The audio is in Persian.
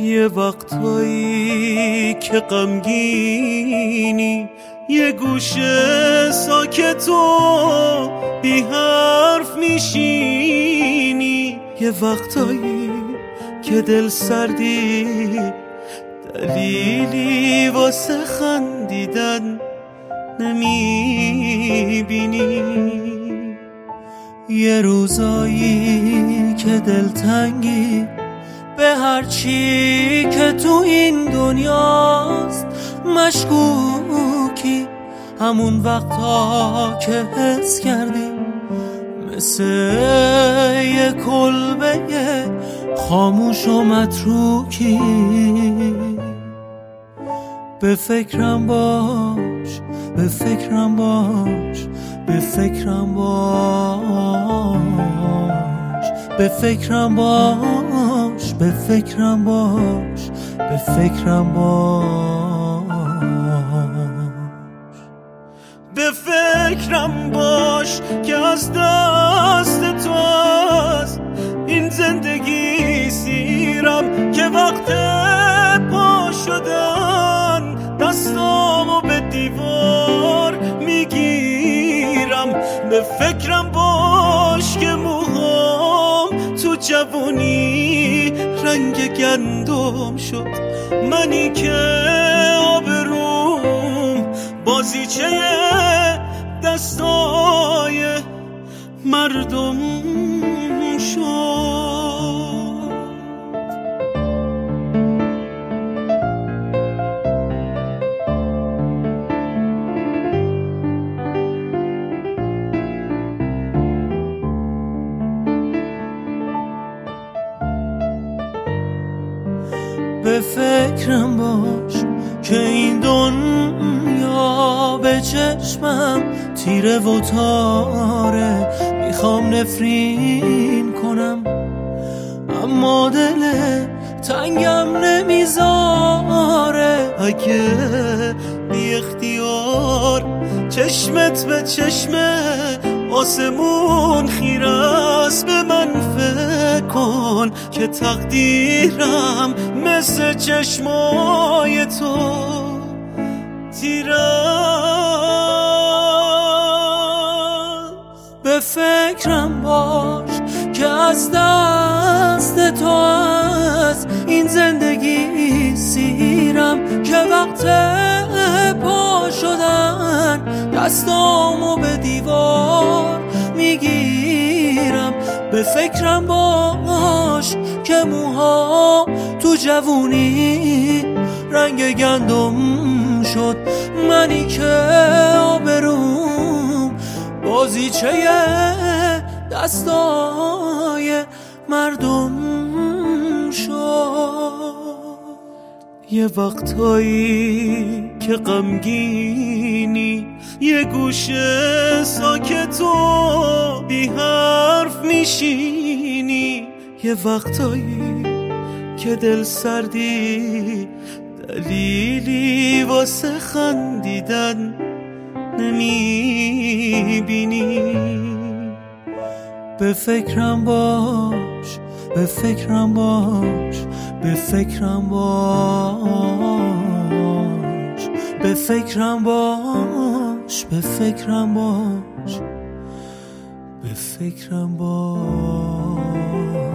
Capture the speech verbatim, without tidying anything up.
یه وقتایی که غمگینی، یه گوشه ساکت و بی حرف میشینی، یه وقتایی که دل سردی، دلیلی واسه خندیدن نمیبینی. یه روزایی که دلتنگی به هر چی که تو این دنیاست، مشکوکی همون وقتا که حس کردی مثل یه کلبه خاموش و متروکی. به فکرم باش، به فکرم باش، به فکرم باش، به فکرم باش، به فکرم باش، به فکرم باش، به فکرم باش که از دست تو از این زندگی سیرم، که وقت پا شدن دستامو به دیوار میگیرم. به فکرم باش که موهام تو جوانی رنگ گندم شد، منی که آبروم بازیچه دستای مردم شد. به فکرم باش که این دنیا به چشمم تیره و تاره، میخوام نفرین کنم اما دل تنگم نمیذاره. اگه بی اختیار چشمت به چشم آسمون خیره است، به من فکر کن که تقدیرم مثل چشمای تو تیره است. به فکرم باش که از دست تو از این زندگی سیرم، که وقت پا شدن دستامو به دیوار میگیرم. به فکرم باش که موها تو جوونی رنگ گندم شد، منی که آبروم بازیچه دستای مردم شد. یه وقتایی که غمگینی، یه گوشه ساکت و بی حرف میشینی، یه وقتایی که دل سردی، دلیلی واسه خندیدن نمیبینی. به فکرم باش، به فکرم باش، به فکرم باش، به فکرم باش، به فکرم باش، به فکرم باش.